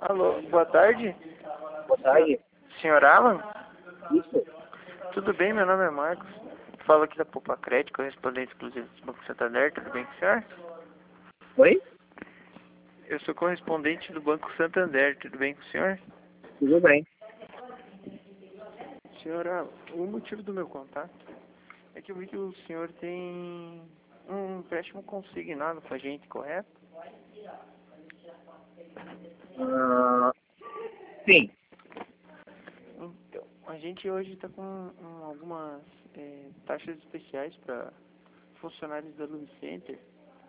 Alô, boa tarde. Boa tarde. Senhor Alan? Isso. Tudo bem, meu nome é Marcos. Falo aqui da Poupa Crédito, correspondente exclusivo do Banco Santander. Tudo bem com o senhor? Oi? Eu sou correspondente do Banco Santander. Tudo bem com o senhor? Tudo bem. Senhor Alan, o motivo do meu contato é que eu vi que o senhor tem um empréstimo consignado com a gente, correto? Ah, sim. Então, a gente hoje está com algumas taxas especiais para funcionários da Lube Center.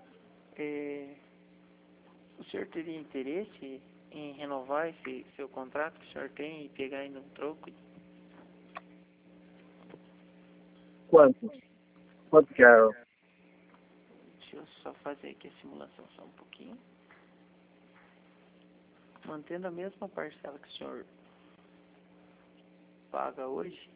O senhor teria interesse em renovar esse seu contrato que o senhor tem e pegar ainda um troco? Quanto? Quanto que é? Deixa eu só fazer aqui a simulação só um pouquinho. Mantendo a mesma parcela que o senhor paga hoje,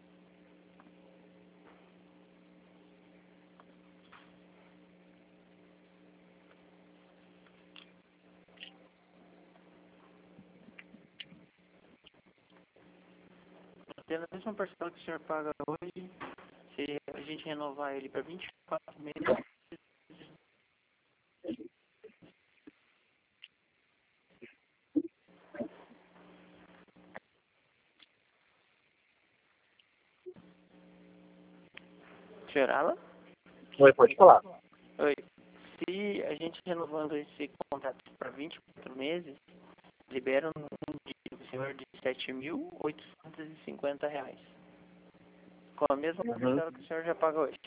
mantendo a mesma parcela que o senhor paga hoje, se a gente renovar ele para 24 meses, senhor Alan? Oi, pode falar. Oi. Se a gente renovando esse contrato para 24 meses, libera um dia do senhor de R$ 7.850, com a mesma Uhum. parcela que o senhor já paga hoje.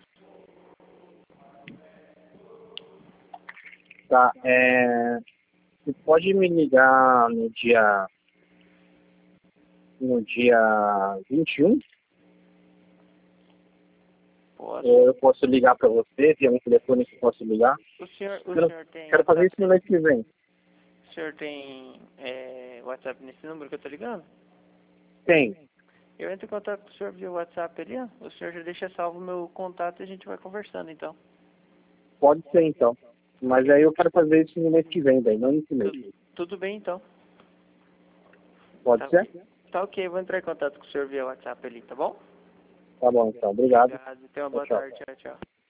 Tá, você pode me ligar no dia 21? Posso? Ou eu posso ligar para você? Tem um telefone que eu posso ligar? O senhor tem Quero fazer WhatsApp? isso no mês que vem. O senhor tem WhatsApp nesse número que eu tô ligando? Tem. Eu entro em contato com o senhor via WhatsApp ali, ó. O senhor já deixa salvo o meu contato e a gente vai conversando, então. Pode ser, então. Mas aí eu quero fazer isso no mês que vem, daí, não nesse mês. Tudo bem, então. Pode Tá, ser? tá ok, vou entrar em contato com o senhor via WhatsApp ali, tá bom? Tá bom, então. Obrigado. Obrigado, tenha uma Tchau, boa tchau. tarde, tchau, tchau.